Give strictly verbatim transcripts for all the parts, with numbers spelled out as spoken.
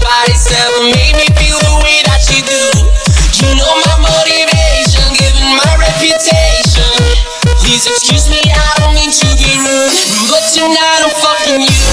Nobody's ever made me feel the way that you do. You know my motivation, given my reputation. Please excuse me, I don't mean to be rude, but tonight I'm fucking you.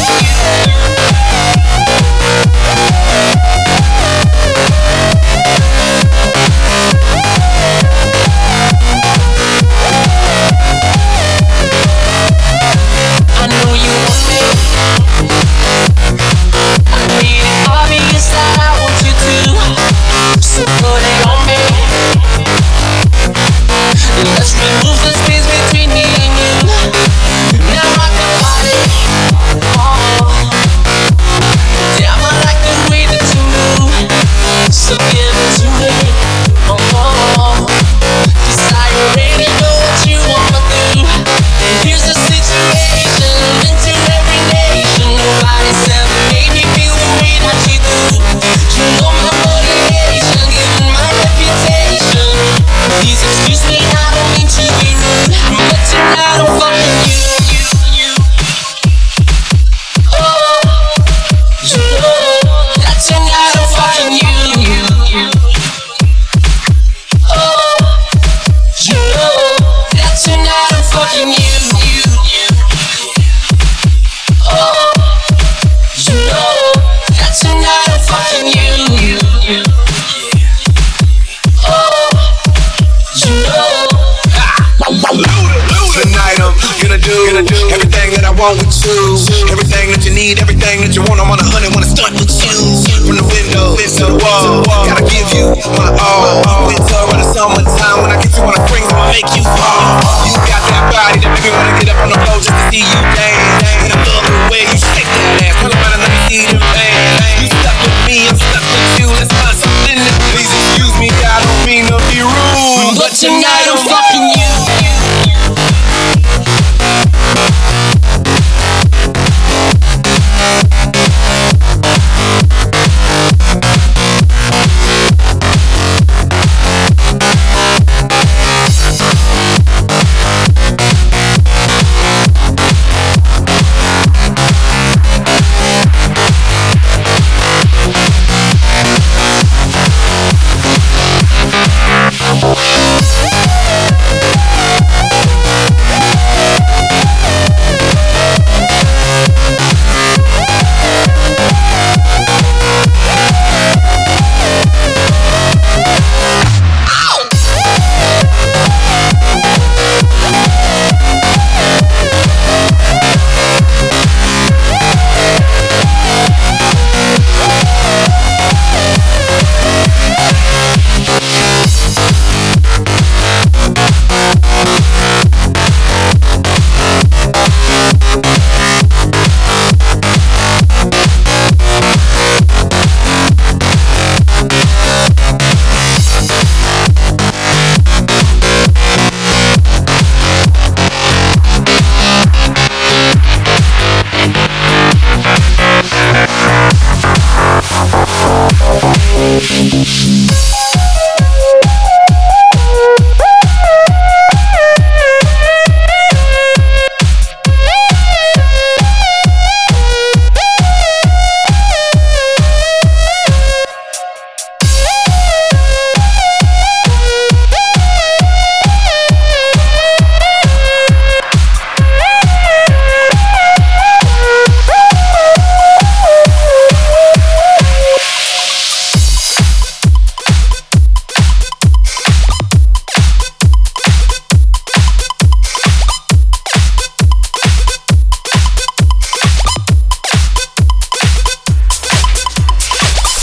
Want with you, everything that you need, everything that you want. I'm on a hundred, wanna start with you. From the window to the wall, gotta give you my all. Winter or the summertime, when I get you on the springs, I'ma make you fall. You got that body that make me wanna get up on the floor just to see you dance. And I love the way you shake that ass. Turn around and let me see them dance. You stuck with me, I'm stuck with you. Let's find something that please excuse me. I don't mean to be rude, but tonight I'm fucking you. We'll be right back.